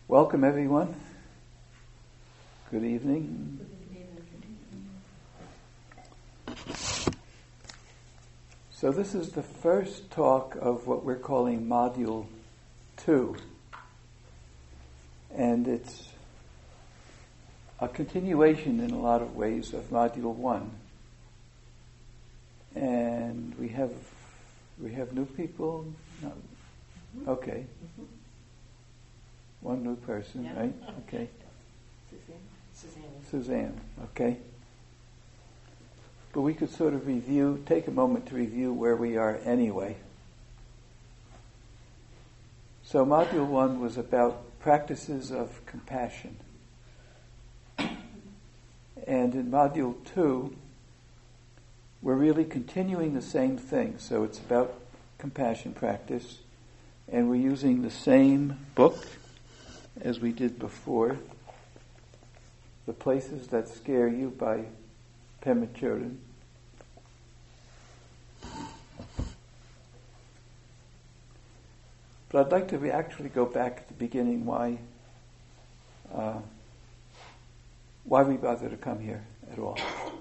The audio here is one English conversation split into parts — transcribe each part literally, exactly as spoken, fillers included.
Welcome, everyone. Good evening. So this is the first talk of what we're calling Module two. And it's a continuation in a lot of ways of Module one. And we have we have new people? No. Okay. One new person, yeah. Right? Okay. Suzanne. Suzanne, okay. But we could sort of review, take a moment to review where we are anyway. So Module one was about practices of compassion. And in Module two, we're really continuing the same thing. So it's about compassion practice, and we're using the same book as we did before, The Places That Scare You by Pema Chodron. But I'd like to re- actually go back at the beginning why uh, why we bother to come here at all.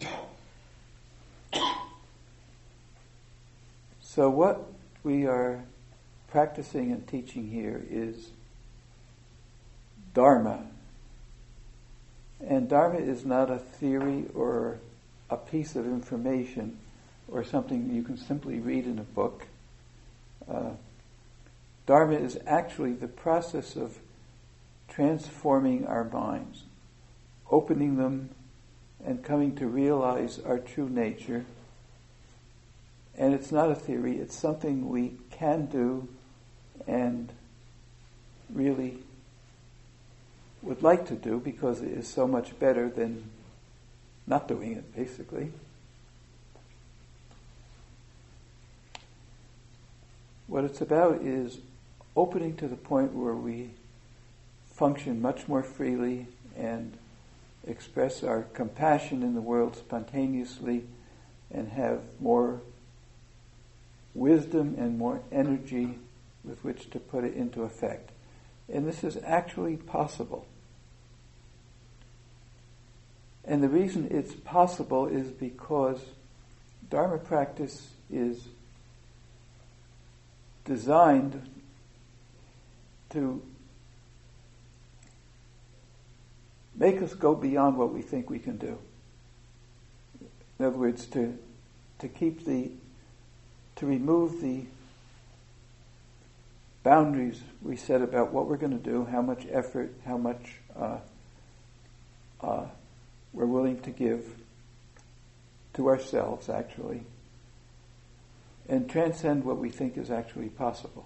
So what we are practicing and teaching here is Dharma. And Dharma is not a theory or a piece of information or something you can simply read in a book. Uh, Dharma is actually the process of transforming our minds, opening them and coming to realize our true nature. And it's not a theory, it's something we can do and really would like to do because it is so much better than not doing it, basically. What it's about is opening to the point where we function much more freely and express our compassion in the world spontaneously and have more wisdom and more energy with which to put it into effect. And this is actually possible. And the reason it's possible is because Dharma practice is designed to make us go beyond what we think we can do. In other words, to to keep the to remove the boundaries we set about what we're going to do, how much effort, how much uh, uh, we're willing to give to ourselves, actually, and transcend what we think is actually possible.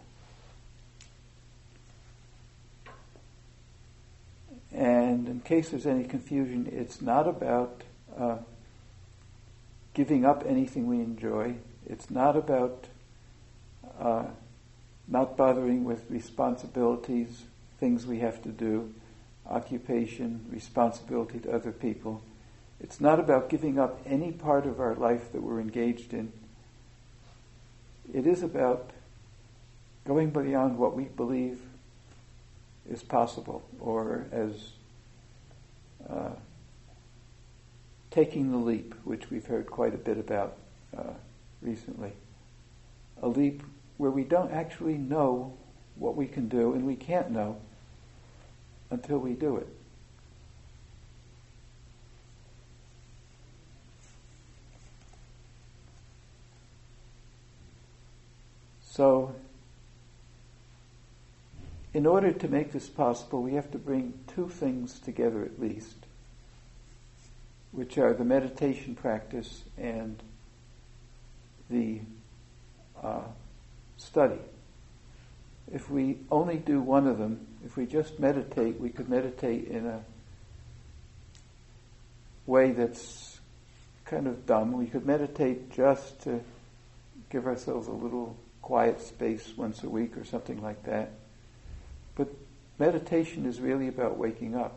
And in case there's any confusion, it's not about uh, giving up anything we enjoy. It's not about uh, not bothering with responsibilities, things we have to do, occupation, responsibility to other people. It's not about giving up any part of our life that we're engaged in. It is about going beyond what we believe is possible, or as uh, taking the leap, which we've heard quite a bit about uh, recently. A leap where we don't actually know what we can do, and we can't know until we do it. So, in order to make this possible, we have to bring two things together at least, which are the meditation practice and the uh, study. If we only do one of them, if we just meditate, we could meditate in a way that's kind of dumb. We could meditate just to give ourselves a little quiet space once a week or something like that. But meditation is really about waking up.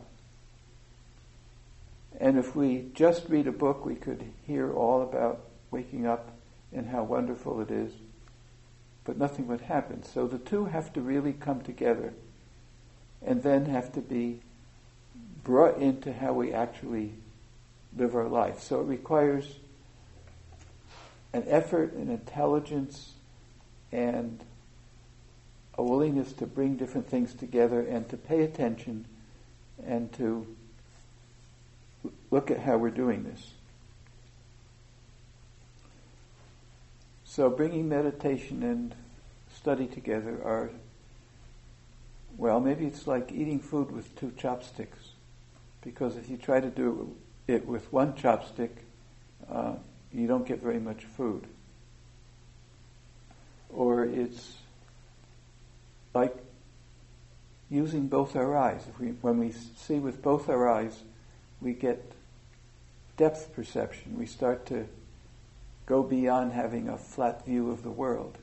And if we just read a book, we could hear all about waking up and how wonderful it is, but nothing would happen. So the two have to really come together. and then have to be brought into how we actually live our life. So it requires an effort, an intelligence, and a willingness to bring different things together and to pay attention and to look at how we're doing this. So bringing meditation and study together are, well, maybe it's like eating food with two chopsticks. Because if you try to do it with one chopstick, uh, you don't get very much food. Or it's like using both our eyes. If we, when we see with both our eyes, we get depth perception. We start to go beyond having a flat view of the world.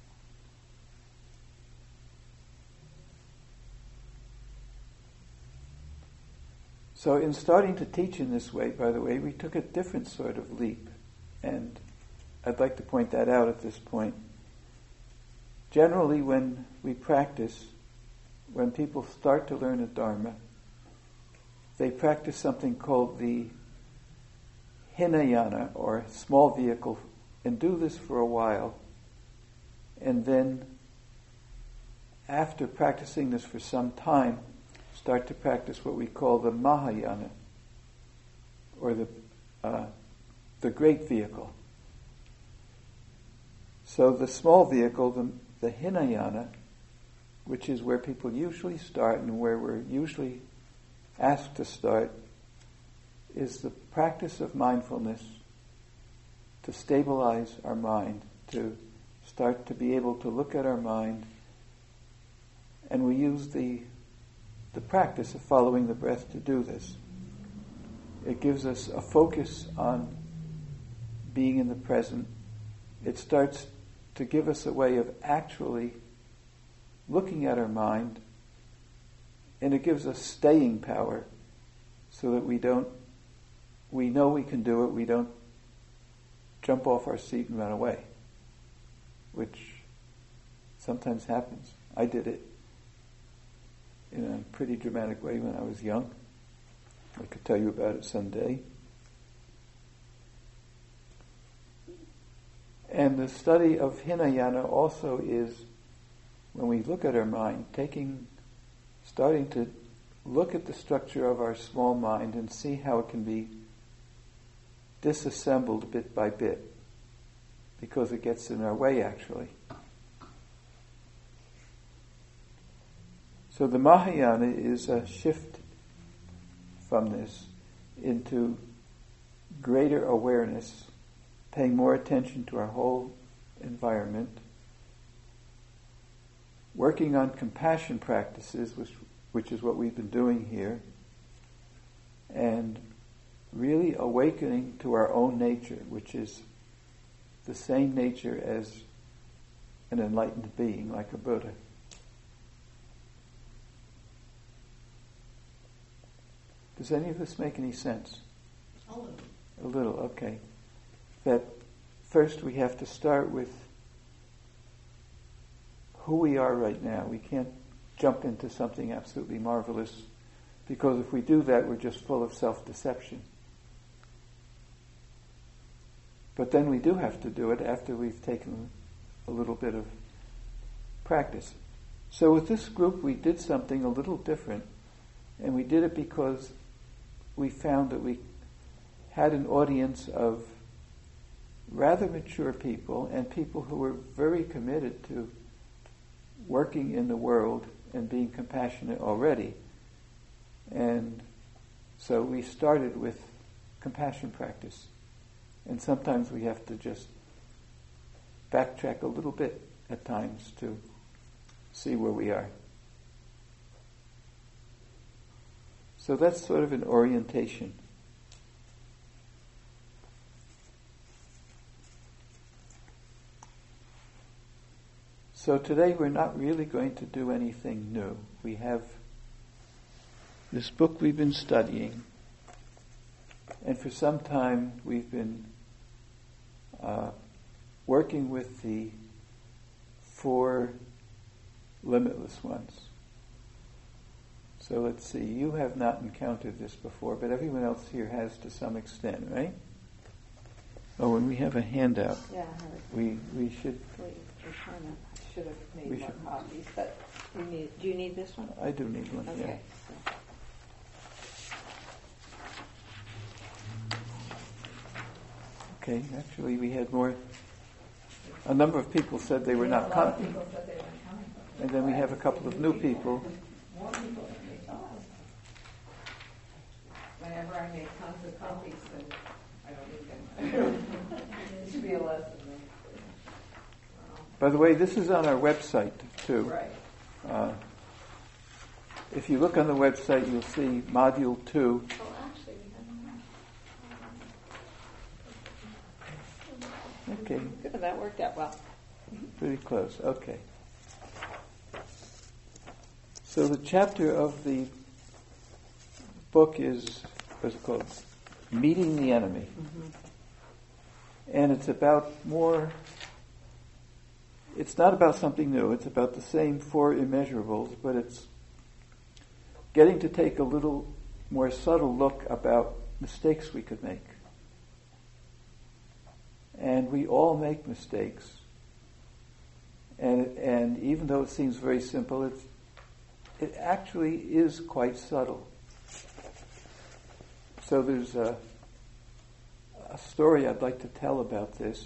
So in starting to teach in this way, by the way, we took a different sort of leap. And I'd like to point that out at this point. Generally, when we practice, when people start to learn the Dharma, they practice something called the Hinayana, or small vehicle, and do this for a while. And then, after practicing this for some time, start to practice what we call the Mahayana, or the uh, the great vehicle. So the small vehicle, the, the Hinayana, which is where people usually start and where we're usually asked to start, is the practice of mindfulness to stabilize our mind, to start to be able to look at our mind, and we use the the practice of following the breath to do this. It gives us a focus on being in the present. It starts to give us a way of actually looking at our mind, and it gives us staying power so that we don't, we know we can do it, we don't jump off our seat and run away, which sometimes happens. I did it in a pretty dramatic way when I was young. I could tell you about it someday. And the study of Hinayana also is, when we look at our mind, taking, starting to look at the structure of our small mind and see how it can be disassembled bit by bit, because it gets in our way actually. So the Mahayana is a shift from this into greater awareness, paying more attention to our whole environment, working on compassion practices, which, which is what we've been doing here, and really awakening to our own nature, which is the same nature as an enlightened being, like a Buddha. Does any of this make any sense? A little. A little, okay. That first we have to start with who we are right now. We can't jump into something absolutely marvelous, because if we do that, we're just full of self-deception. But then we do have to do it after we've taken a little bit of practice. So with this group, we did something a little different, and we did it because we found that we had an audience of rather mature people and people who were very committed to working in the world and being compassionate already. And so we started with compassion practice. And sometimes we have to just backtrack a little bit at times to see where we are. So that's sort of an orientation. So today we're not really going to do anything new. We have this book we've been studying, and for some time we've been uh, working with the four limitless ones. So let's see, you have not encountered this before, but everyone else here has to some extent, right? Oh, and we have a handout. Yeah, I have it. We we should. Wait, we're trying to, I should have made We more should- copies, but you need, do you need this one? I do need one. Okay. Yeah. Okay. Actually, we had more. A number of people said they were not coming, People said they weren't coming. and then we have a couple of new people. More people than they thought. Whenever I make tons of copies, then I don't need them. It should be a lesson. By the way, this is on our website too. Right. Uh, if you look on the website, you'll see Module two. Oh, actually, we have Okay, Good, that worked out well. pretty close. Okay. So the chapter of the book is, what's it called? Meeting the Enemy. Mm-hmm. And it's about more, it's not about something new, it's about the same four immeasurables, but it's getting to take a little more subtle look about mistakes we could make. And we all make mistakes. And and even though it seems very simple, it's it actually is quite subtle. So there's a, a story I'd like to tell about this.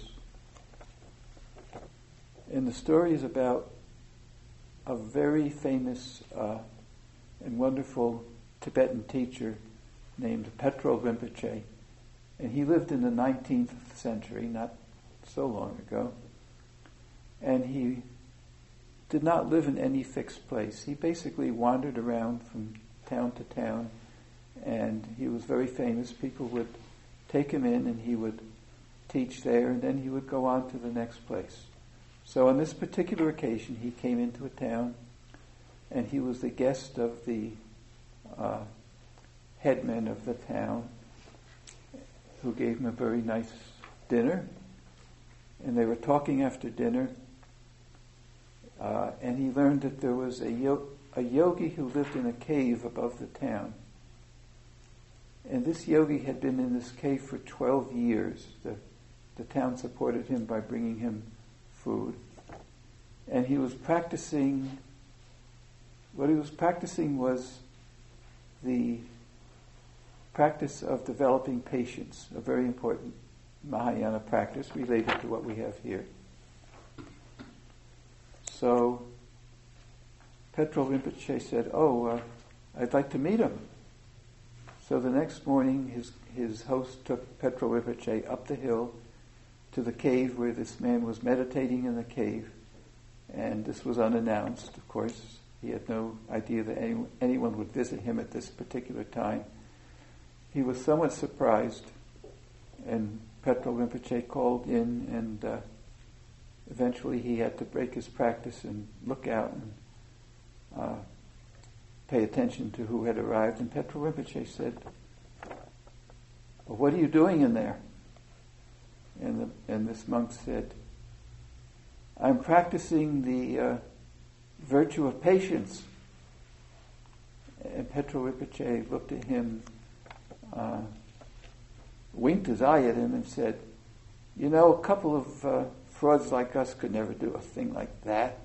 And the story is about a very famous uh, and wonderful Tibetan teacher named Petro Rinpoche. And he lived in the nineteenth century, not so long ago. And he did not live in any fixed place. He basically wandered around from town to town, and he was very famous. People would take him in and he would teach there, and then he would go on to the next place. So on this particular occasion, he came into a town, and he was the guest of the uh, headman of the town, who gave him a very nice dinner. And they were talking after dinner, uh, and he learned that there was a, yo- a yogi who lived in a cave above the town. And this yogi had been in this cave for twelve years. The, the town supported him by bringing him food. And he was practicing, what he was practicing was the practice of developing patience, a very important Mahayana practice related to what we have here. So Petro Rinpoche said, oh, uh, I'd like to meet him. So the next morning his his host took Petro Rinpoche up the hill to the cave where this man was meditating in the cave. And this was unannounced, of course. He had no idea that any, anyone would visit him at this particular time. He was somewhat surprised, and Petro Rinpoche called in, and uh, eventually he had to break his practice and look out and uh, pay attention to who had arrived. And Petro Rinpoche said, well, what are you doing in there? And, the, and this monk said, I'm practicing the uh, virtue of patience. And Petro Rinpoche looked at him, uh, winked his eye at him and said, you know, a couple of uh, frauds like us could never do a thing like that.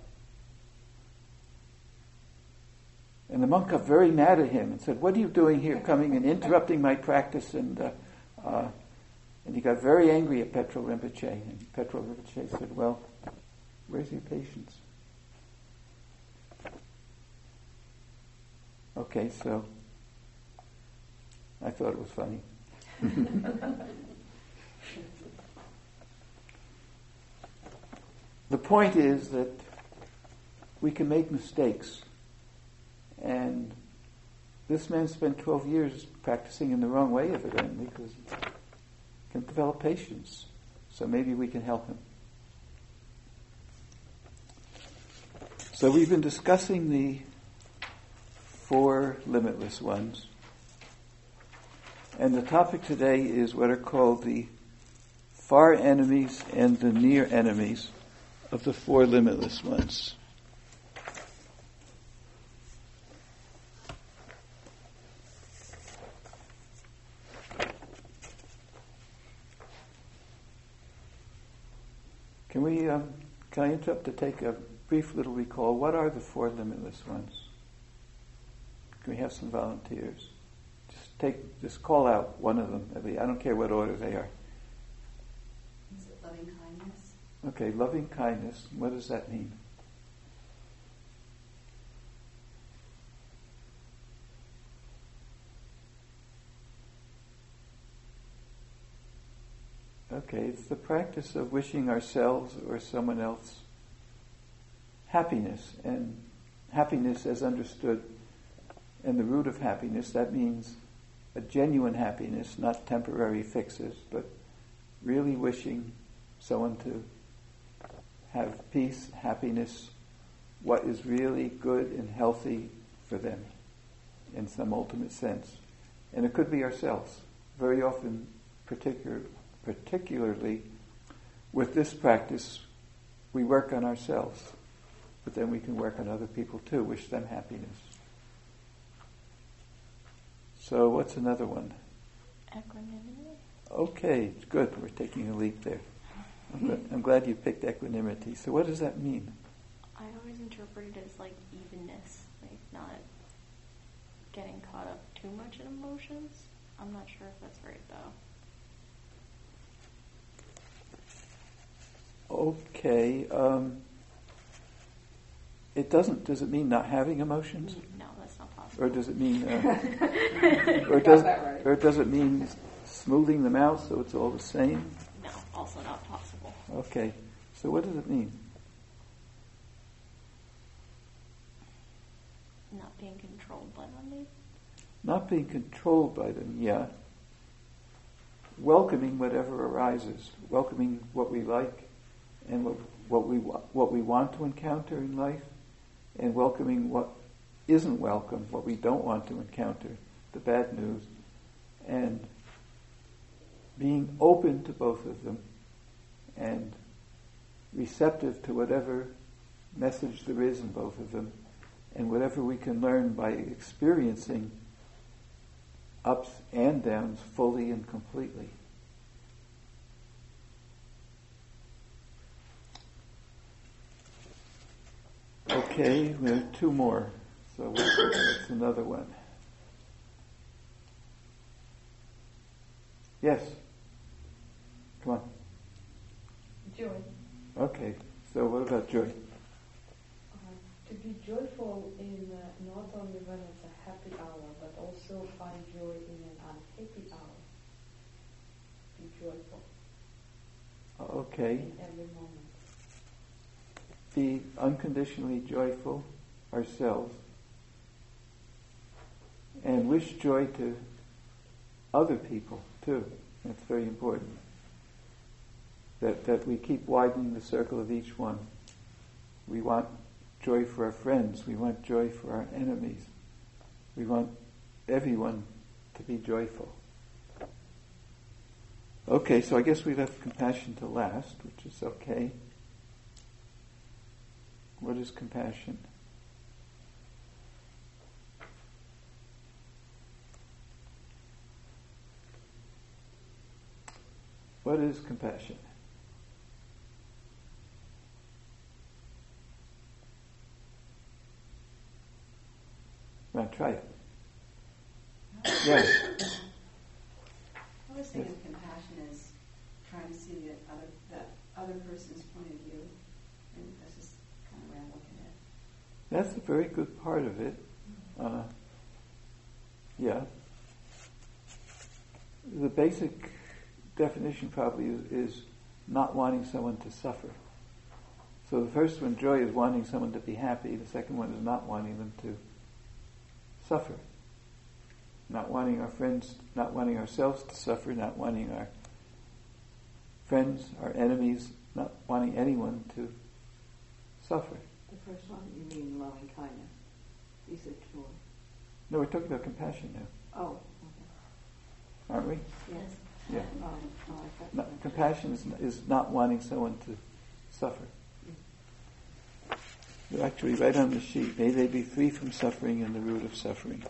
And the monk got very mad at him and said, what are you doing here, coming and interrupting my practice? And uh, uh, and he got very angry at Petro Rinpoche. And Petro Rinpoche said, well, where's your patience? Okay, so I thought it was funny. The point is that we can make mistakes. And this man spent twelve years practicing in the wrong way, evidently, because he can develop patience. So maybe we can help him. So we've been discussing the four limitless ones. And the topic today is what are called the far enemies and the near enemies of the four limitless ones. Can we, um, can I interrupt to take a brief little recall? What are the four limitless ones? Can we have some volunteers? Just take, just call out one of them. I don't care what order they are. Is it loving kindness? Okay, loving kindness. What does that mean? Okay, it's the practice of wishing ourselves or someone else happiness, and happiness as understood, and the root of happiness, that means a genuine happiness, not temporary fixes, but really wishing someone to have peace, happiness, what is really good and healthy for them in some ultimate sense. And it could be ourselves. Very often, particular, particularly with this practice, we work on ourselves, but then we can work on other people too, wish them happiness. So what's another one? Equanimity. Okay, good. We're taking a leap there. I'm, gl- I'm glad you picked equanimity. So what does that mean? I always interpret it as like evenness, like not getting caught up too much in emotions. I'm not sure if that's right though. Okay. Um, it doesn't. Does it mean not having emotions? No, that's not possible. Or does it mean? Uh, or does right. or does it mean smoothing them out so it's all the same? No, also not possible. Okay. So what does it mean? Not being controlled by them, maybe? Not being controlled by them. Yeah. Welcoming whatever arises. Welcoming what we like and what what we wa- what we want to encounter in life, and welcoming what isn't welcome, what we don't want to encounter, the bad news, and being open to both of them and receptive to whatever message there is in both of them, and whatever we can learn by experiencing ups and downs fully and completely. Okay, we have two more. So what's, what's another one? Yes. Come on. Joy. Okay. So what about joy? Uh, to be joyful in uh, not only when it's a happy hour, but also find joy in an unhappy hour. Be joyful Okay. in every moment. Be unconditionally joyful ourselves and wish joy to other people too. That's very important. That that we keep widening the circle of each one. We want joy for our friends. We want joy for our enemies. We want everyone to be joyful. Okay, so I guess we left compassion to last, which is okay. What is compassion? What is compassion? Now try it. Yes. I was thinking of compassion as trying to see the other, the other person's point of view, and that's just kind of where I'm looking at it. That's a very good part of it. Uh, yeah. The basic definition probably is, is not wanting someone to suffer. So the first one, joy, is wanting someone to be happy. The second one is not wanting them to suffer. Not wanting our friends, not wanting ourselves to suffer, not wanting our friends, our enemies, not wanting anyone to suffer. The first one, you mean loving kindness. You said joy. No, we're talking about compassion now, Oh, okay. aren't we? Yes. Yeah. Oh, oh, I thought Not, you meant- compassion is, is not wanting someone to suffer. You're actually right on the sheet. May they be free from suffering and the root of suffering.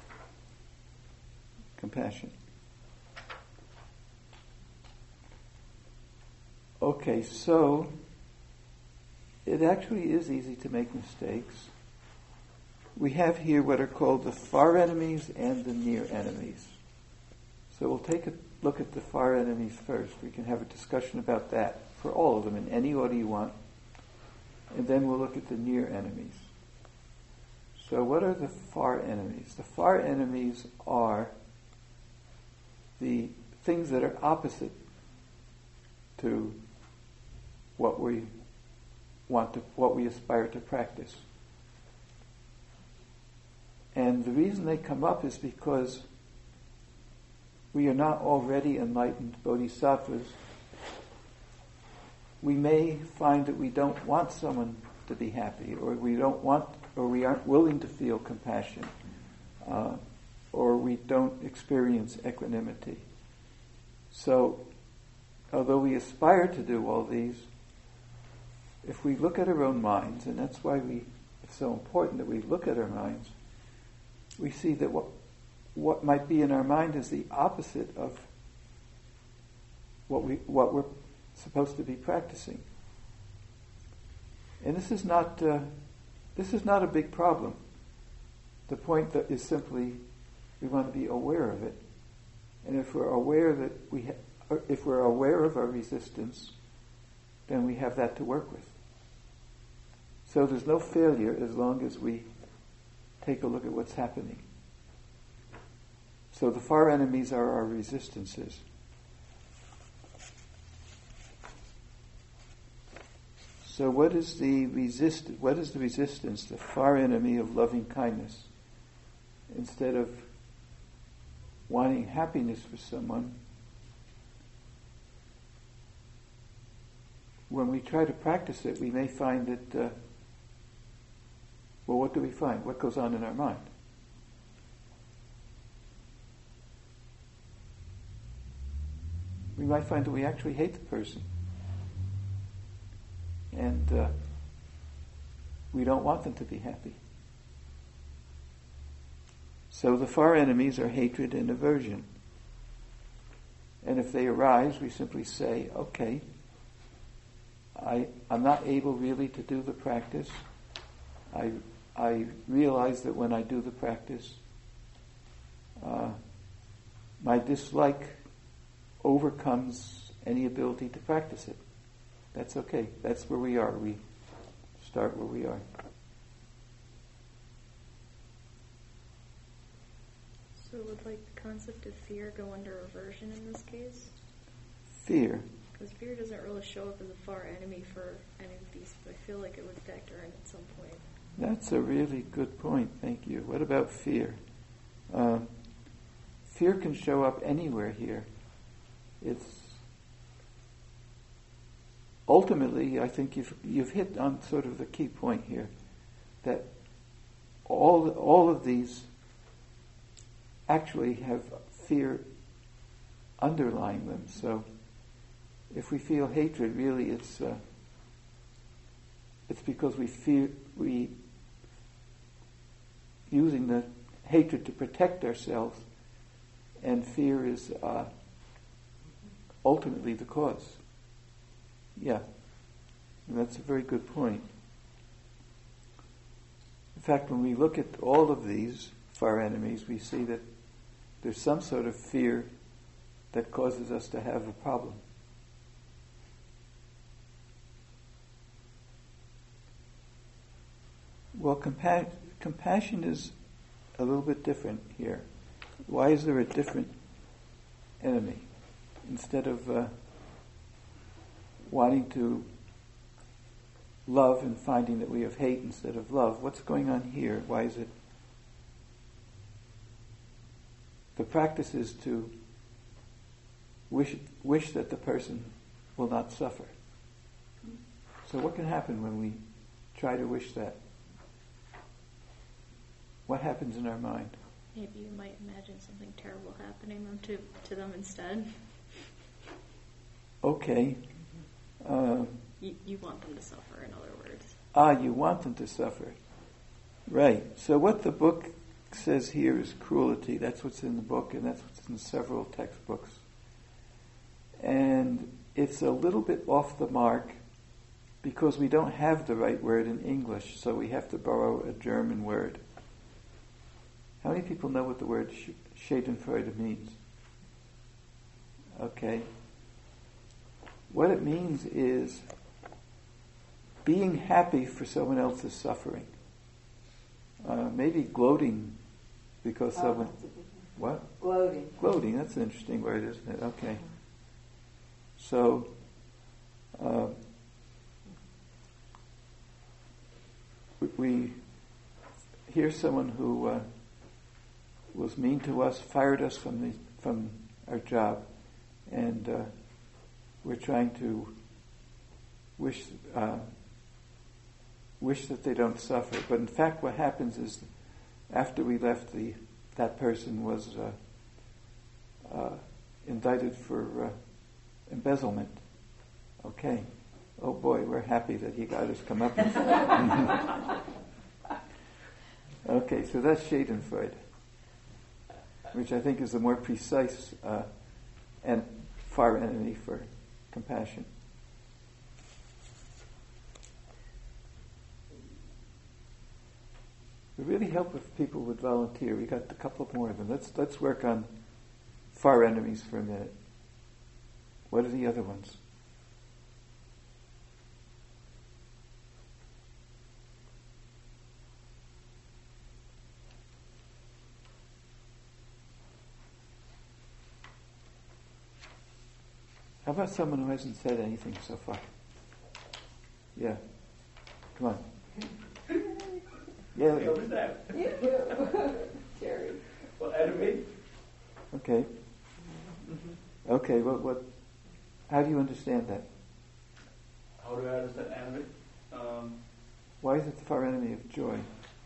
Compassion. Okay, so it actually is easy to make mistakes. We have here what are called the far enemies and the near enemies. So we'll take a look at the far enemies first. We can have a discussion about that for all of them in any order you want. And then we'll look at the near enemies. So what are the far enemies? The far enemies are the things that are opposite to what we want to, what we aspire to practice. And the reason they come up is because we are not already enlightened bodhisattvas. We may find that we don't want someone to be happy, or we don't want, or we aren't willing to feel compassion, uh, or we don't experience equanimity. So, although we aspire to do all these, if we look at our own minds, and that's why we, it's so important that we look at our minds, we see that what what might be in our mind is the opposite of what we what we're supposed to be practicing. And this is not uh, this is not a big problem. The point that is simply we want to be aware of it, and if we're aware that we ha- if we're aware of our resistance, then we have that to work with. So there's no failure as long as we take a look at what's happening. So the far enemies are our resistances. So what is the resist? What is the resistance? The far enemy of loving kindness. Instead of wanting happiness for someone, when we try to practice it, we may find that. Uh, well, what do we find? What goes on in our mind? We might find that we actually hate the person. And uh, we don't want them to be happy. So the far enemies are hatred and aversion. And if they arise, we simply say, okay, I, I'm not able really to do the practice. I, I realize that when I do the practice, uh, my dislike overcomes any ability to practice it. That's okay. That's where we are. We start where we are. So would like the concept of fear go under aversion in this case? Fear. Because fear doesn't really show up as a far enemy for any of these, but I feel like it would factor in at some point. That's a really good point. Thank you. What about fear? Uh, fear can show up anywhere here. It's ultimately, I think you've you've hit on sort of the key point here, that all all of these actually have fear underlying them. So, if we feel hatred, really, it's uh, it's because we fear we using the hatred to protect ourselves, and fear is uh, ultimately the cause. Yeah, and that's a very good point. In fact, when we look at all of these far enemies, we see that there's some sort of fear that causes us to have a problem. Well, compa- compassion is a little bit different here. Why is there a different enemy? Instead of uh, wanting to love and finding that we have hate instead of love, what's going on here? Why is it? The practice is to wish wish that the person will not suffer. So what can happen when we try to wish that? What happens in our mind? Maybe you might imagine something terrible happening them to, to them instead. Okay. Uh, you, you want them to suffer, in other words. Ah, you want them to suffer. Right. So what the book says here is cruelty. That's what's in the book, and that's what's in several textbooks. And it's a little bit off the mark because we don't have the right word in English, so we have to borrow a German word. How many people know what the word Schadenfreude means? Okay. What it means is being happy for someone else's suffering. Uh, maybe gloating because Oh, someone... that's a good one. What? Gloating. Gloating, that's an interesting word, isn't it? Okay. So, uh, we, we hear someone who uh, was mean to us, fired us from the from our job, and uh, we're trying to wish uh, wish that they don't suffer. But in fact, what happens is, after we left, the that person was uh, uh, indicted for uh, embezzlement. Okay. Oh boy, we're happy that he got his comeuppance. Okay, so that's Schadenfreude, which I think is a more precise uh, and far enemy for compassion. It would really help if people would volunteer. We got a couple more of them. Let's let's work on far enemies for a minute. What are the other ones? How about someone who hasn't said anything so far? Yeah. Come on. Yeah. What was that? Jerry. Well, enemy? Okay. Okay, what, what, how do you understand that? How do I understand enemy? Um, Why is it the far enemy of joy?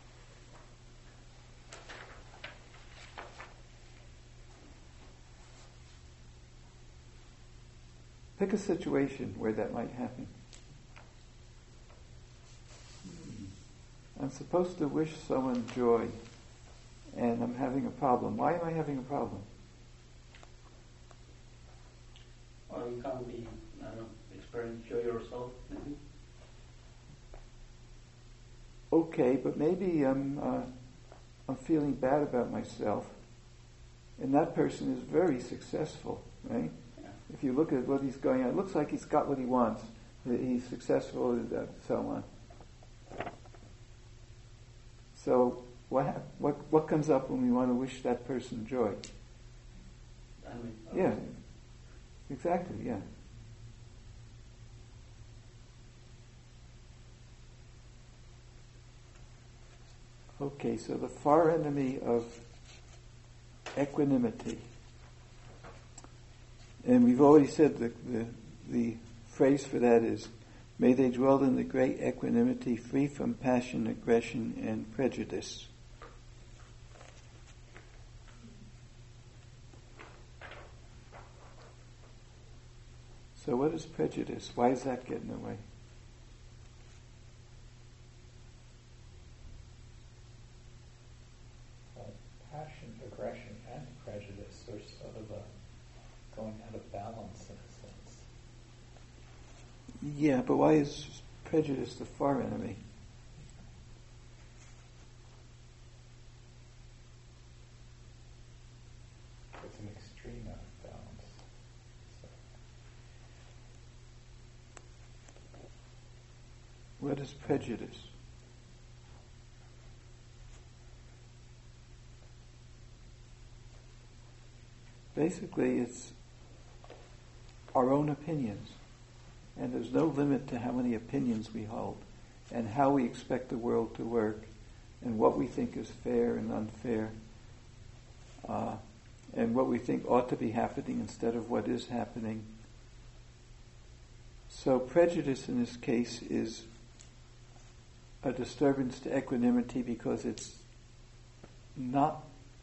Pick a situation where that might happen. I'm supposed to wish someone joy, and I'm having a problem. Why am I having a problem? or you can't be, I don't know, experience joy yourself, maybe? Okay, but maybe I'm uh, I'm feeling bad about myself, and that person is very successful, right? Yeah. If you look at what he's going on, it looks like he's got what he wants. He's successful, and so on. So what hap- what what comes up when we want to wish that person joy? Enemy. Yeah, exactly. Yeah. Okay, so the far enemy of equanimity. And we've already said the, the, the phrase for that is, may they dwell in the great equanimity, free from passion, aggression, and prejudice. So what is prejudice? Why does that get in the way? Passion, aggression, and prejudice are sort of a going out of balance in a sense. Yeah, but why is prejudice the far enemy? It's an extreme out of balance. So, What is prejudice? Basically, it's our own opinions. And there's no limit to how many opinions we hold, and how we expect the world to work, and what we think is fair and unfair, uh, and what we think ought to be happening instead of what is happening. So prejudice in this case is a disturbance to equanimity because it's not,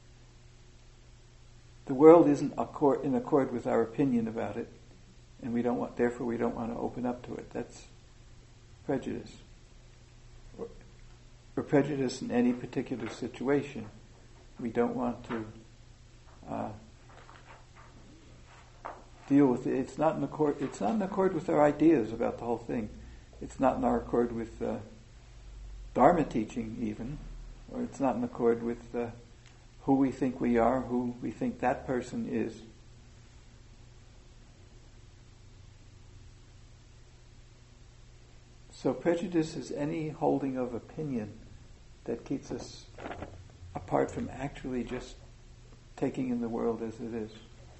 the world isn't accord, in accord with our opinion about it, and we don't want, therefore we don't want to open up to it. That's prejudice. Or, or prejudice in any particular situation. We don't want to uh, deal with it. It's not in accord. It's not in accord with our ideas about the whole thing. it's not in our accord with uh, Dharma teaching even, or it's not in accord with uh, who we think we are, who we think that person is. So prejudice is any holding of opinion that keeps us apart from actually just taking in the world as it is.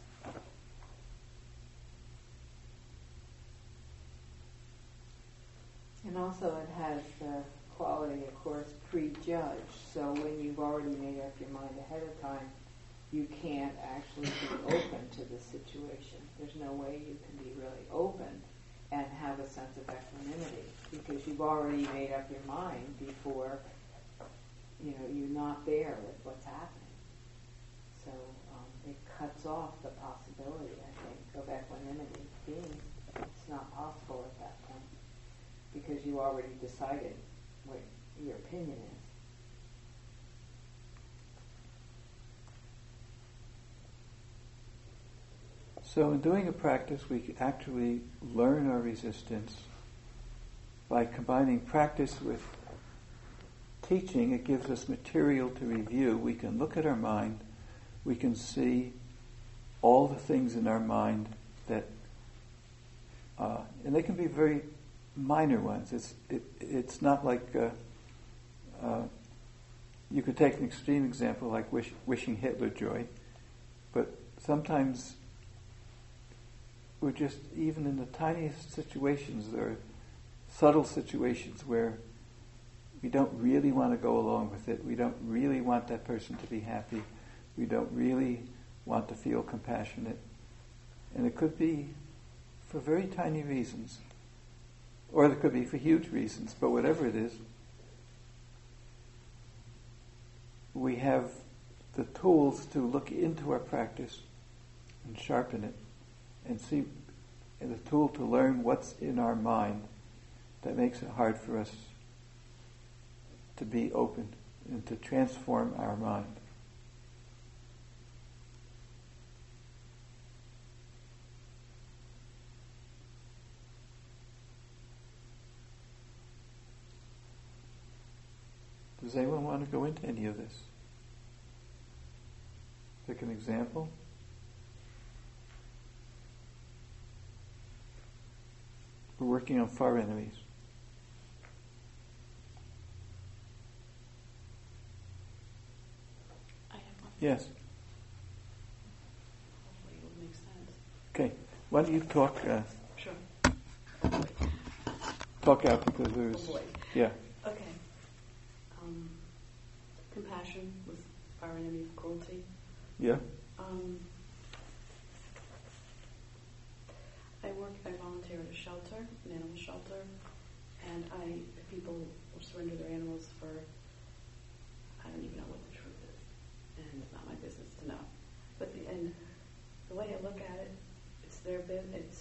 And also it has the quality, of course, prejudged. So when you've already made up your mind ahead of time, you can't actually be open to the situation. There's no way you can be really open and have a sense of equanimity because you've already made up your mind before, you know, you're not there with what's happening. So um, it cuts off the possibility, I think, of equanimity being. It's not possible at that point because you already decided what your opinion is. So in doing a practice, we actually learn our resistance. By combining practice with teaching, it gives us material to review. We can look at our mind, we can see all the things in our mind that, uh, and they can be very minor ones. It's it, it's not like uh, uh, you could take an extreme example like wish, wishing Hitler joy, but sometimes we're just, even in the tiniest situations, there are subtle situations where we don't really want to go along with it. We don't really want that person to be happy. We don't really want to feel compassionate. And it could be for very tiny reasons. Or it could be for huge reasons. But whatever it is, we have the tools to look into our practice and sharpen it and see, and the tool to learn what's in our mind that makes it hard for us to be open and to transform our mind. Does anyone want to go into any of this? Pick an example. We're working on far enemies. I have one. Yes. Hopefully it will make sense. Okay. Why don't you talk? Uh, Sure. talk out because there's. Oh boy. Yeah. Okay. Um, compassion with our enemy of cruelty. Yeah. Um, I work, I volunteer at a shelter, an animal shelter, and I, people will surrender their animals for, I don't even know what the truth is, and it's not my business to know. But the, and the way I look at it, it's their bit, it's,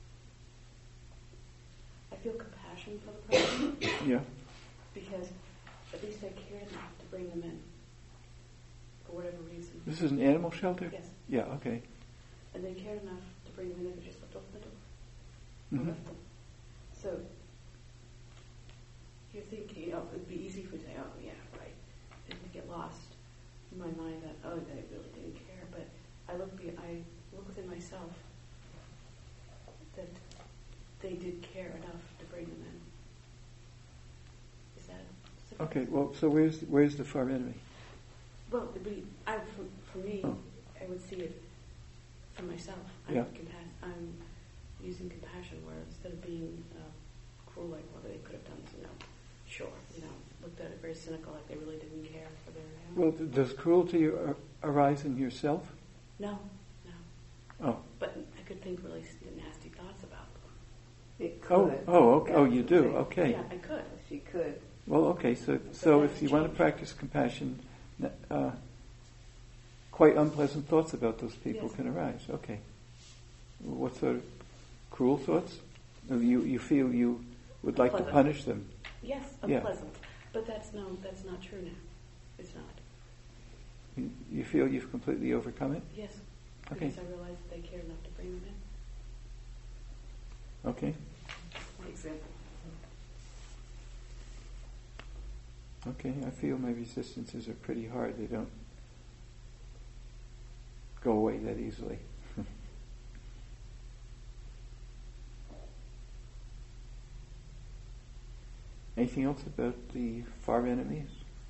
I feel compassion for the person. Yeah. Because at least I care enough to bring them in, for whatever reason. This is an animal shelter? Yes. Yeah, okay. And they cared enough to bring them in, they just left open the door. Mm-hmm. Left them. So, you're thinking, you know, it would be easy if we say, oh, yeah, right. And we get lost in my mind that, oh, they really didn't care. But I look, be, I look within myself that they did care enough to bring them in. Is that sufficient? Okay, well, so where's where's the far enemy? Well, it would, I, for, for me, Oh. I would see it for myself. I'm, Yeah. compa- I'm using compassion where instead of being uh, cruel, like, well, they could have done, you know, sure, you know, looked at it very cynical, like they really didn't care for their Well, animal. d- does cruelty ar- arise in yourself? No, no. Oh. But I could think really nasty thoughts about them. It could. Oh, oh, okay. Oh, you do. Definitely. Okay. Yeah, I could. She could. Well, okay. So, so that's if you want to changed. practice compassion, uh, quite unpleasant thoughts about those people Yes. can arise. Okay. What sort of cruel thoughts? Or You you feel you would like to Unpleasant. punish them? Yes, Yeah. unpleasant. But that's no, that's not true now. It's not. You, you feel you've completely overcome it? Yes. Okay. Because I realized that they cared enough to bring them in. Okay. My example. Okay, I feel my resistances are pretty hard. They don't go away that easily. Anything else about the far enemies?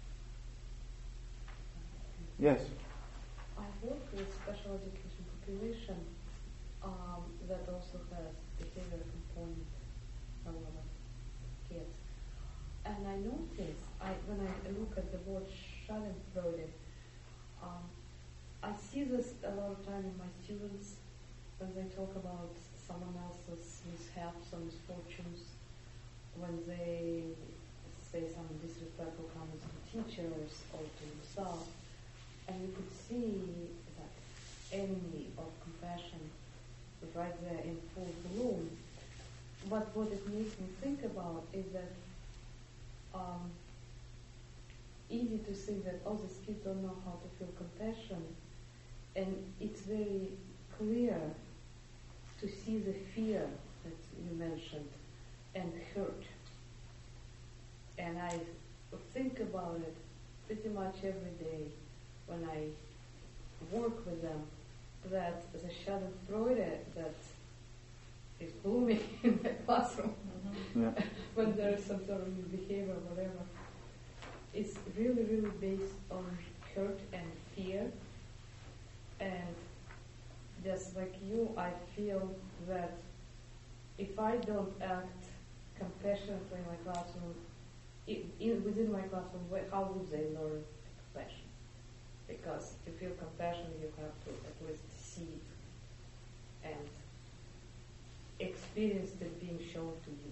Yes? I work with special education population um, that also has behavior component, a lot of kids. And I notice, I, when I look at the word Schadenfreude, um, I see this a lot of time in my students when they talk about someone else's mishaps or misfortunes, when they say some disrespectful comments to teachers or to themselves, and you could see that enemy of compassion right there in full bloom. But what it makes me think about is that um, easy to think that, oh, these kids don't know how to feel compassion, and it's very clear to see the fear that you mentioned and hurt. And I think about it pretty much every day when I work with them, that the Schadenfreude that is blooming in the classroom, Mm-hmm. Yeah. when there is some sort of misbehavior or whatever, it's really, really based on hurt and fear. And just like you, I feel that if I don't act compassionately in my classroom, in, in, within my classroom, how would they learn compassion? Because to feel compassion, you have to at least see it and experience it being shown to you.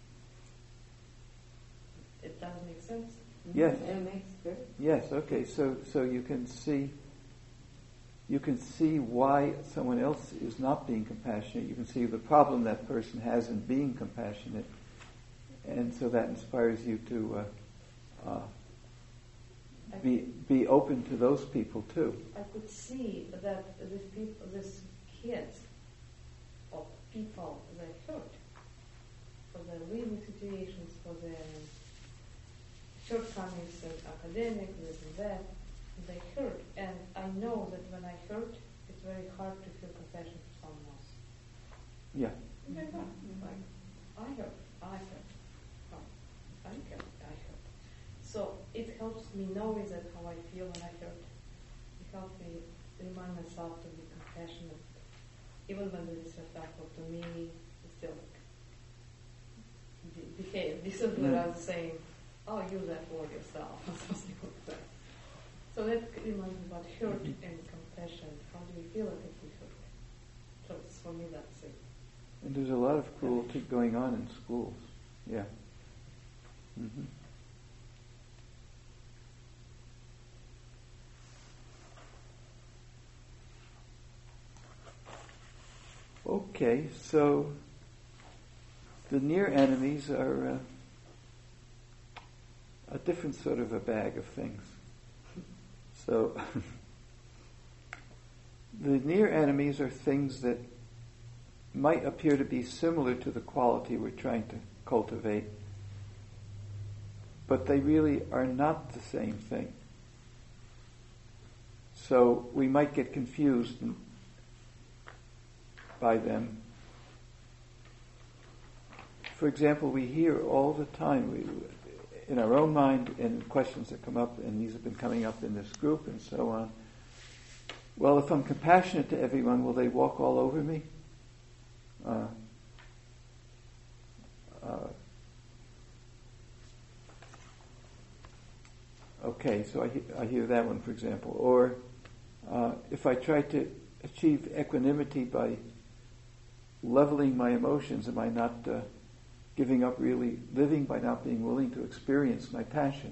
It does make sense? Yes. It makes good. Yes, okay, so so you can see you can see why someone else is not being compassionate. You can see the problem that person has in being compassionate, and so that inspires you to uh, uh, be be open to those people too. I could see that these people, these kids, or people, they hurt for their living situations, for their shortcomings in academic, this and that. They hurt, and I know that when I hurt, it's very hard to feel compassion for someone else. Yeah. Very hard. Like, I hurt, I hurt, oh, I hurt, I hurt. So it helps me knowing that how I feel when I hurt. It helps me remind myself to be compassionate, even when it is disrespectful to me. Still be- behave decently Yeah. rather than saying, "Oh, use that word yourself," or something like that. So that reminds me about hurt and compassion. How do you feel like if we hurt? So it's, for me, that's it. And there's a lot of cruelty going on in schools. Yeah. Mm-hmm. Okay, so the near enemies are uh, a different sort of a bag of things. So the near enemies are things that might appear to be similar to the quality we're trying to cultivate, but they really are not the same thing. So we might get confused by them. For example, we hear all the time, we, in our own mind, and questions that come up, and these have been coming up in this group and so on. Well, if I'm compassionate to everyone, will they walk all over me? Uh, uh, okay, so I, he- I hear that one, for example. Or uh, if I try to achieve equanimity by leveling my emotions, am I not uh, giving up really living by not being willing to experience my passion?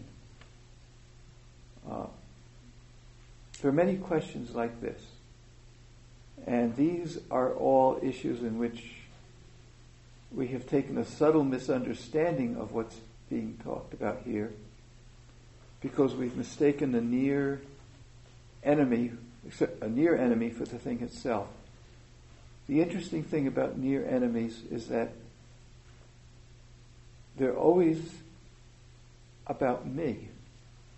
Uh, there are many questions like this. And these are all issues in which we have taken a subtle misunderstanding of what's being talked about here, because we've mistaken a near enemy, a near enemy for the thing itself. The interesting thing about near enemies is that they're always about me.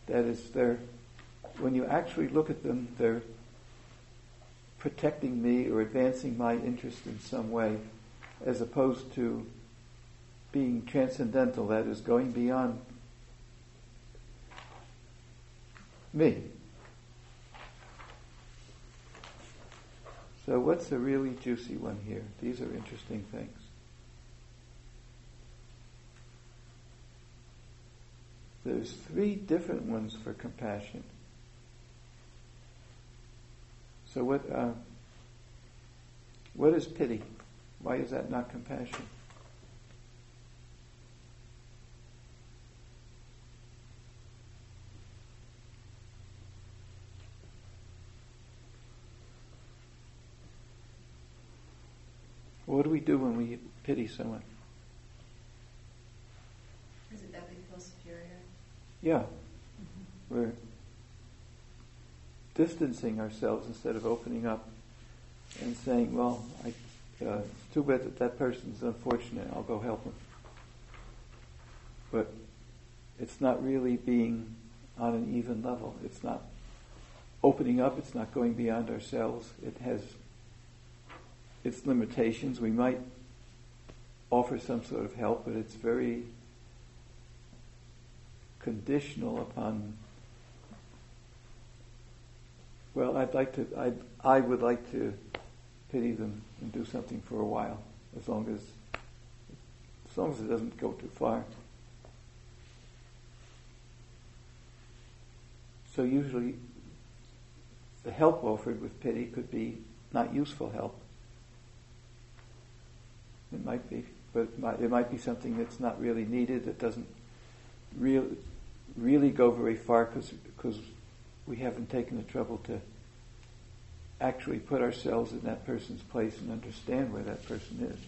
That is, they're, when you actually look at them, they're protecting me or advancing my interest in some way, as opposed to being transcendental, that is, going beyond me. So what's a really juicy one here? These are interesting things. There's three different ones for compassion. So what uh, what is pity? Why is that not compassion? What do we do when we pity someone? Is it that we feel superior? Yeah. Mm-hmm. We're distancing ourselves instead of opening up and saying, well, I, uh, it's too bad that that person's unfortunate, I'll go help him. But it's not really being on an even level. It's not opening up, it's not going beyond ourselves. It has its limitations. We might offer some sort of help, but it's very conditional upon, well, I'd like to, I I would like to pity them and do something for a while, as long as, as long as it doesn't go too far. So usually, the help offered with pity could be not useful help. It might be, but it might, it might be something that's not really needed, that doesn't really really go very far because because we haven't taken the trouble to actually put ourselves in that person's place and understand where that person is.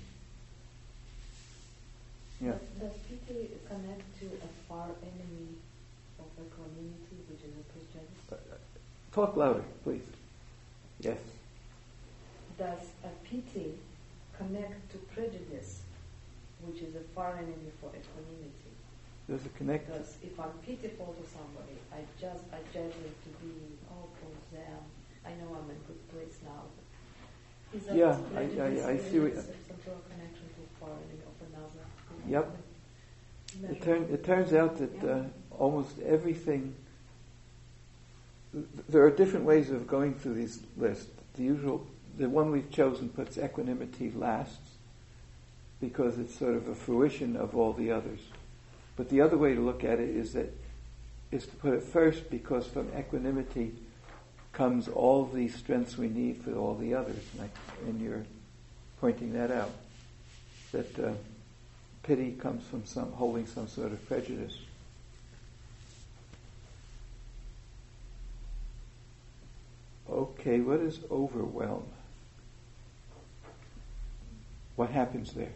Yeah. Does pity connect to a far enemy of equanimity, which is a prejudice? Uh, talk louder, please. Yes. Does a pity connect to prejudice, which is a far enemy for equanimity? Does it connect? Because if I'm pitiful to somebody, I just I judge it to be, oh, poor them. I know I'm in a good place now. Is that Yeah, I, prejudice I, I see what. some sort of connection to far enemy of another? Yep. It, turn, it turns out that uh, almost everything. Th- there are different ways of going through these lists. The usual, the one we've chosen puts equanimity last because it's sort of a fruition of all the others. But the other way to look at it is that is to put it first, because from equanimity comes all the strengths we need for all the others, and, I, and you're pointing that out. That uh, pity comes from some holding some sort of prejudice. Okay, what is overwhelm? What happens there?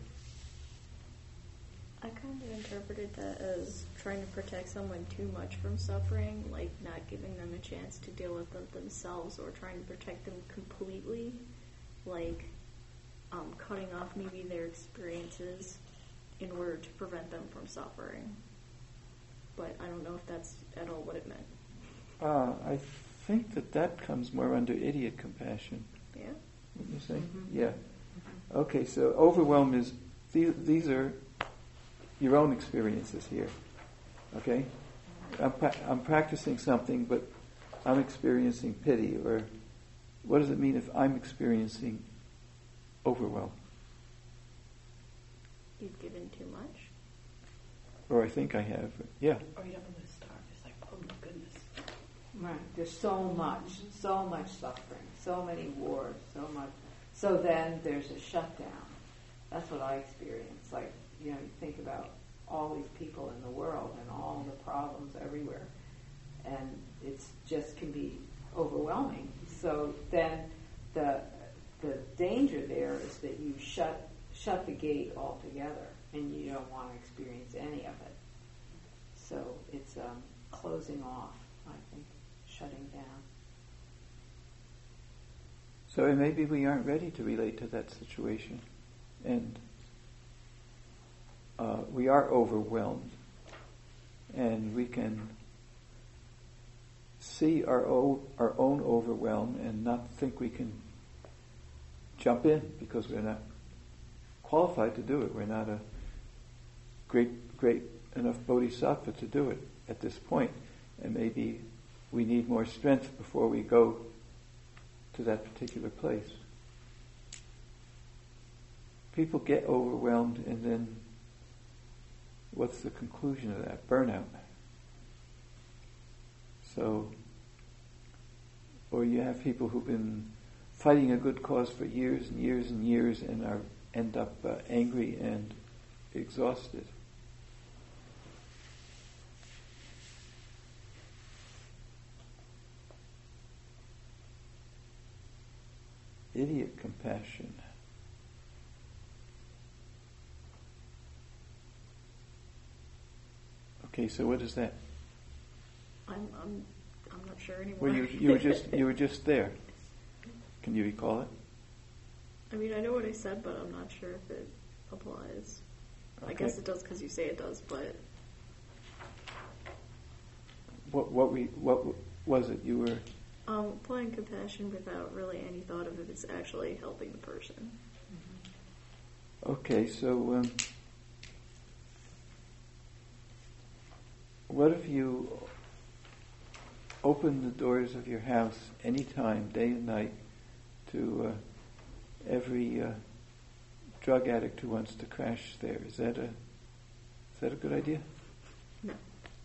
I kind of interpreted that as trying to protect someone too much from suffering, like not giving them a chance to deal with it themselves, or trying to protect them completely, like um, cutting off maybe their experiences in order to prevent them from suffering. But I don't know if that's at all what it meant. Uh, I think that that comes more under idiot compassion. Yeah? Wouldn't you say? Mm-hmm. Yeah. Okay, so overwhelm is, these, these are your own experiences here. Okay? I'm, pra- I'm practicing something, but I'm experiencing pity. Or what does it mean if I'm experiencing overwhelm? You've given too much? Or I think I have. Yeah. Or you don't know where to start. It's like, oh my goodness. Right. There's so much, so much suffering, so many wars, so much. So then there's a shutdown. That's what I experience. Like, you know, you think about all these people in the world and all the problems everywhere, and it's just can be overwhelming. So then the the danger there is that you shut shut the gate altogether, and you don't want to experience any of it. So it's um, closing off, I think, shutting down. So maybe we aren't ready to relate to that situation, and uh, we are overwhelmed, and we can see our own, our own overwhelm and not think we can jump in because we're not qualified to do it. We're not a great, great enough bodhisattva to do it at this point. And maybe we need more strength before we go to that particular place. People get overwhelmed, and then what's the conclusion of that? Burnout. So, or you have people who've been fighting a good cause for years and years and years and are end up uh, angry and exhausted. Idiot compassion. Okay, so what is that? I'm I'm I'm not sure anymore. Well, you you were just you were just there. Can you recall it? I mean, I know what I said, but I'm not sure if it applies. Okay. I guess it does because you say it does, but What what we what was it you were? um, applying compassion without really any thought of if it's actually helping the person. Okay, so um, what if you open the doors of your house anytime, day and night, to uh, every uh, drug addict who wants to crash there? Is that a is that a good idea? No.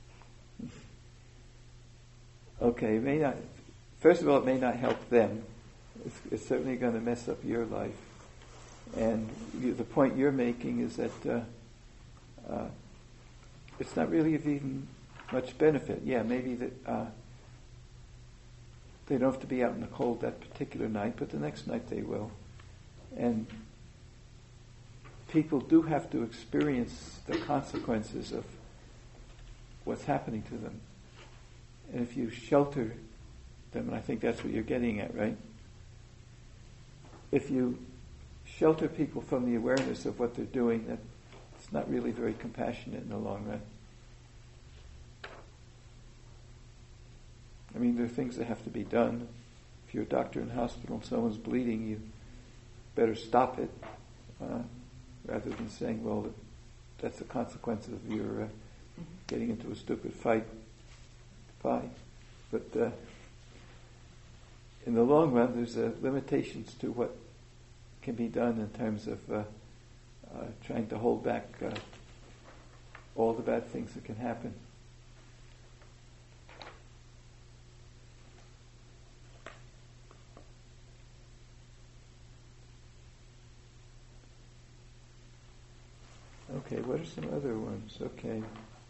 Okay, it may not. First of all, it may not help them. It's, it's certainly going to mess up your life. And you, the point you're making is that uh, uh, it's not really of even much benefit. Yeah, maybe that uh, they don't have to be out in the cold that particular night, but the next night they will. And people do have to experience the consequences of what's happening to them. And if you shelter them, and I think that's what you're getting at, right? If you shelter people from the awareness of what they're doing, that it's not really very compassionate in the long run. I mean, there are things that have to be done. If you're a doctor in a hospital and someone's bleeding, you better stop it, uh, rather than saying, well, that's the consequence of your uh, getting into a stupid fight. Fine. But uh, in the long run, there's uh, limitations to what can be done in terms of uh, uh, trying to hold back uh, all the bad things that can happen. Okay, what are some other ones? Okay.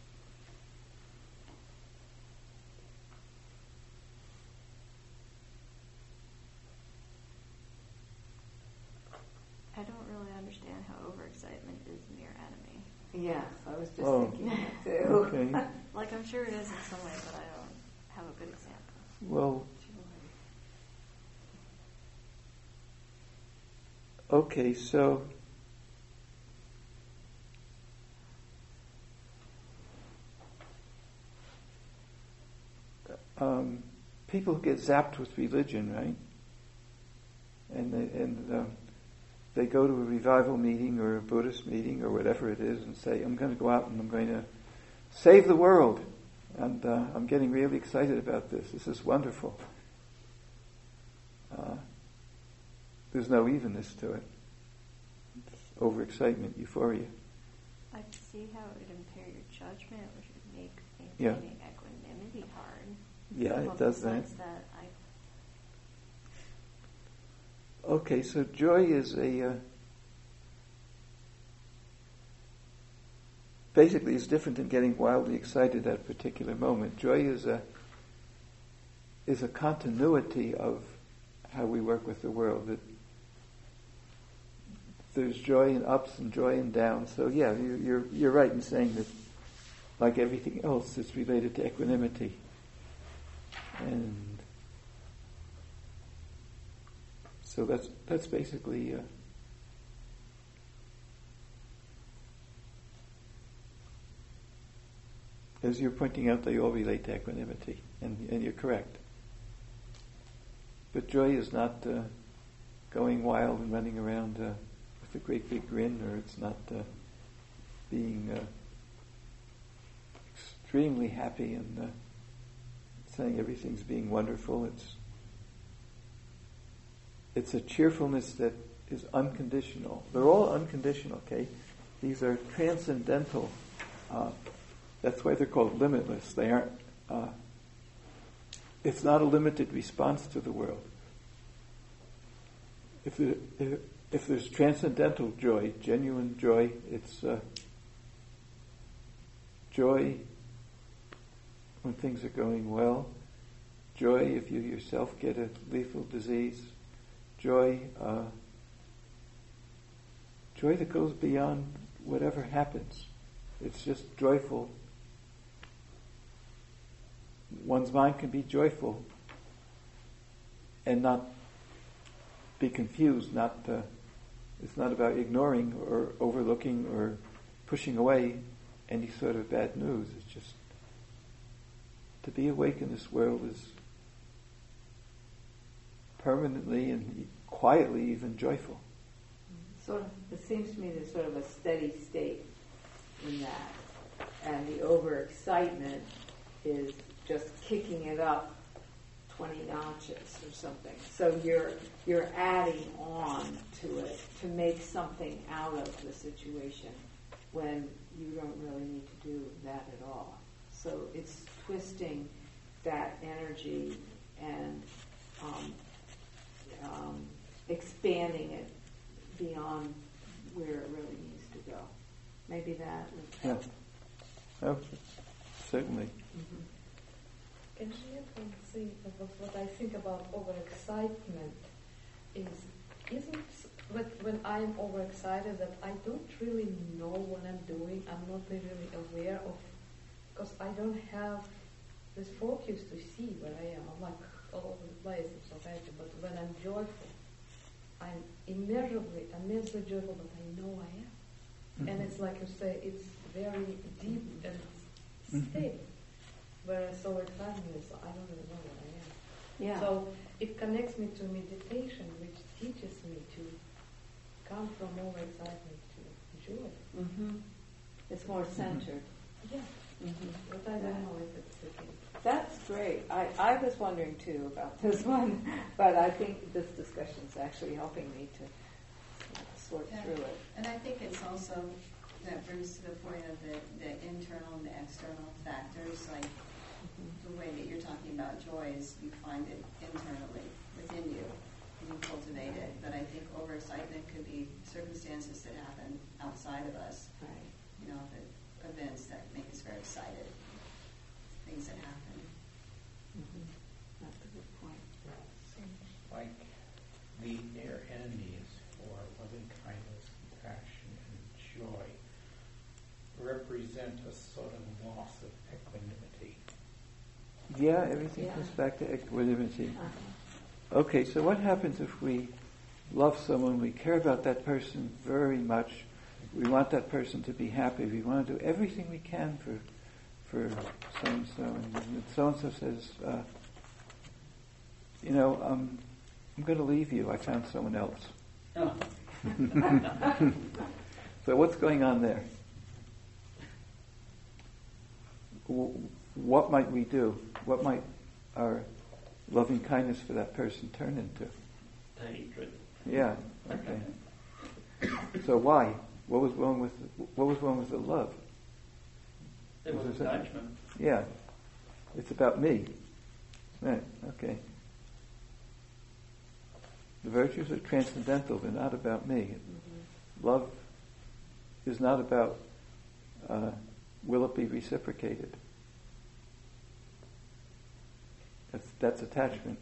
I don't really understand how overexcitement is near enemy. Yes, I was just Oh. thinking that too. Okay. Like, I'm sure it is in some way, but I don't have a good example. Well, okay, so um, people get zapped with religion, right? And they, and uh, they go to a revival meeting or a Buddhist meeting or whatever it is and say, I'm going to go out and I'm going to save the world. And uh, I'm getting really excited about this. This is wonderful. Uh, there's no evenness to it. It's overexcitement, euphoria. I can see how it would impair your judgment, which would make Yeah. maintaining equanimity hard. Yeah, Well, it does that. besides that, I Okay, so joy is a uh, basically is different than getting wildly excited at a particular moment. Joy is a is a continuity of how we work with the world. That there's joy in ups and joy in downs. So yeah, you, you're you're right in saying that, like everything else, it's related to equanimity. And so that's that's basically. Uh, as you're pointing out, they all relate to equanimity, and, and you're correct. But joy is not uh, going wild and running around uh, with a great big grin, or it's not uh, being uh, extremely happy and uh, saying everything's being wonderful. It's it's a cheerfulness that is unconditional. They're all unconditional, okay? These are transcendental. Uh, that's why they're called limitless. They aren't. Uh, it's not a limited response to the world. If, there, if, if there's transcendental joy, genuine joy, it's uh, joy when things are going well, joy if you yourself get a lethal disease, joy, uh, joy that goes beyond whatever happens. It's just joyful. One's mind can be joyful and not be confused. Not uh, it's not about ignoring or overlooking or pushing away any sort of bad news. It's just to be awake in this world is permanently and quietly even joyful. Sort of, it seems to me there's sort of a steady state in that, and the overexcitement is just kicking it up twenty notches or something. So you're you're adding on to it to make something out of the situation when you don't really need to do that at all. So it's twisting that energy and um, um, expanding it beyond where it really needs to go. Maybe that would help. Yeah. Oh, certainly. Mm-hmm. Can I add one thing about what I think about overexcitement is, isn't that when I'm overexcited that I don't really know what I'm doing, I'm not really aware of, because I don't have this focus to see where I am. I'm like all over the place in society, but when I'm joyful, I'm immeasurably, immensely joyful, but I know I am. Mm-hmm. And it's like you say, it's very deep and mm-hmm. steady. Whereas overexcitement is, I don't really know what I am. Yeah. So it connects me to meditation, which teaches me to come from overexcitement to joy. Mm-hmm. It's more centered. Yeah. Mm-hmm. But I don't know if it's the case. That's great. I, I was wondering too about this one, but I think this discussion is actually helping me to sort Yeah. through it. And I think it's also, that brings to the point of the, the internal and the external factors, like mm-hmm. the way that you're talking about joy is you find it internally within you and you cultivate it. But I think overexcitement could be circumstances that happen outside of us. Right. You know, the events that make us very excited, things that happen. Mm-hmm. That's a good point. Seems like the air enemies for loving kindness, compassion, and joy represent a sort of loss of equanimity. Yeah, everything Yeah. comes back to equanimity. Uh-huh. Okay, so what happens if we love someone, we care about that person very much, we want that person to be happy, we want to do everything we can for for so-and-so, and so-and-so says, uh, you know, um, I'm going to leave you, I found someone else. Oh. So what's going on there? W- what might we do? What might our loving kindness for that person turn into? Hatred. Yeah. Okay. So why? What was wrong with what was wrong with the love? It was Was there something- attachment. Yeah. It's about me. Right. Okay. The virtues are transcendental. They're not about me. Mm-hmm. Love is not about uh, will it be reciprocated. That's that's attachment.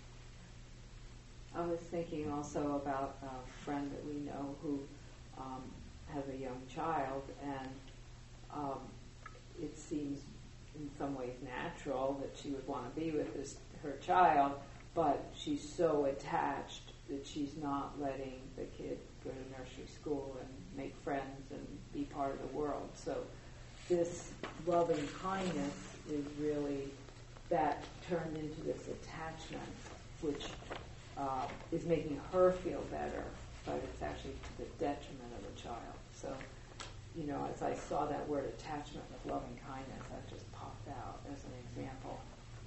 I was thinking also about a friend that we know who um, has a young child, and um, it seems in some ways natural that she would want to be with this, her child, but she's so attached that she's not letting the kid go to nursery school and make friends and be part of the world. So this loving kindness is really that turned into this attachment, which uh, is making her feel better, but it's actually to the detriment of the child. So, you know, as I saw that word attachment with loving kindness, that just popped out as an example.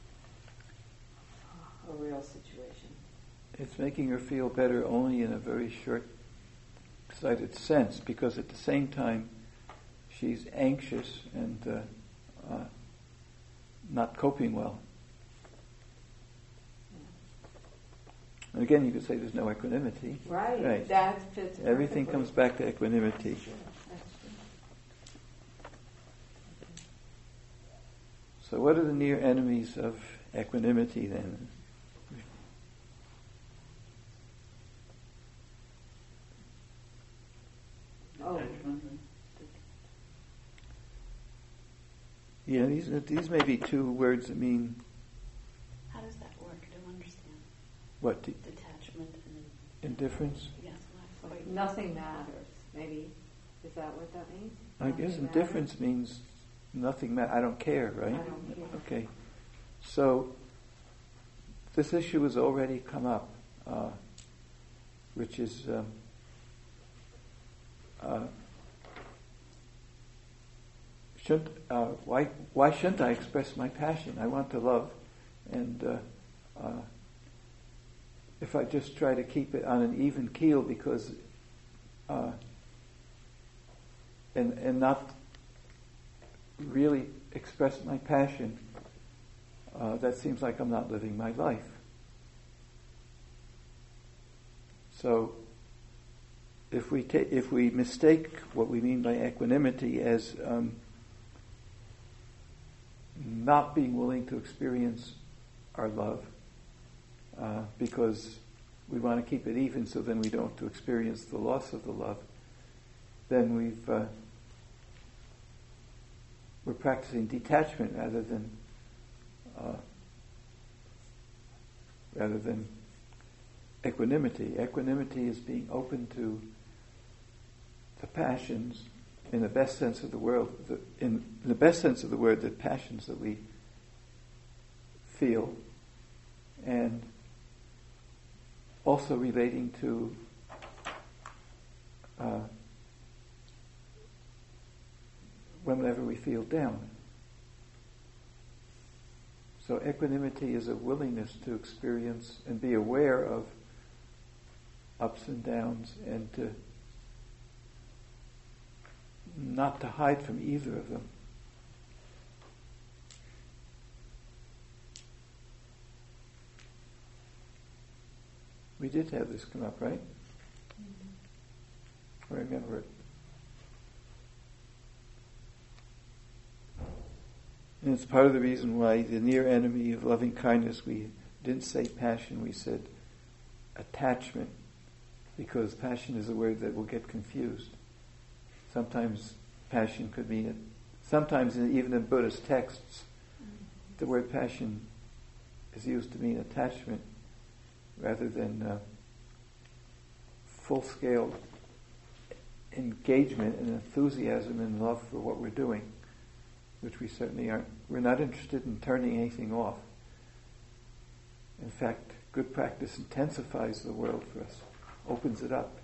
A real situation. It's making her feel better only in a very short-sighted sense, because at the same time she's anxious and uh, uh, not coping well. And again, you could say there's no equanimity. Right. Right. That fits. Everything perfectly. comes back to equanimity. Sure. That's true. So what are the near enemies of equanimity then? Oh. Yeah, these these may be two words that mean How does that work? I don't understand. what? De- Detachment and indifference? yes, not quite. Nothing matters. Maybe is that what that means? I Nothing guess matters? indifference means nothing. Ma- I don't care, right? I don't care. Okay. So this issue has already come up, uh, which is um, uh, shouldn't uh, why why shouldn't I express my passion? I want to love, and uh, uh, if I just try to keep it on an even keel, because uh, and and not really express my passion, uh, that seems like I'm not living my life. So, if we ta- if we mistake what we mean by equanimity as um, not being willing to experience our love uh, because we want to keep it even, so then we don't have to experience the loss of the love, then we've uh, we're practicing detachment rather than uh, rather than equanimity. Equanimity is being open to the passions, in the best sense of the word, the, in the best sense of the word, the passions that we feel, and also relating to uh, whenever we feel down. So equanimity is a willingness to experience and be aware of ups and downs, and to not to hide from either of them. We did have this come up, right? Mm-hmm. I remember it. And it's part of the reason why the near enemy of loving kindness, we didn't say passion, we said attachment, because passion is a word that will get confused. Sometimes passion could mean it. Sometimes even in Buddhist texts, the word passion is used to mean attachment rather than uh, full-scale engagement and enthusiasm and love for what we're doing, which we certainly aren't. We're not interested in turning anything off. In fact, good practice intensifies the world for us, opens it up.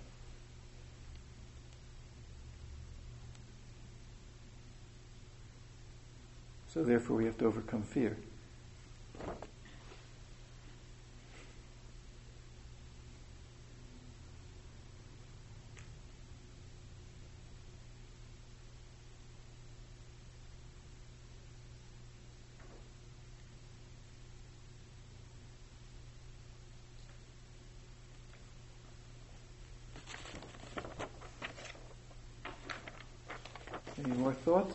So therefore we have to overcome fear. Any more thoughts?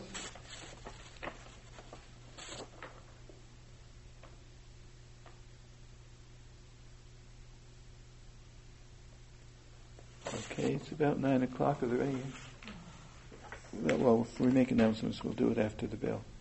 Okay, it's about nine o'clock. Are there any? Well, if we make announcements, we'll do it after the bell.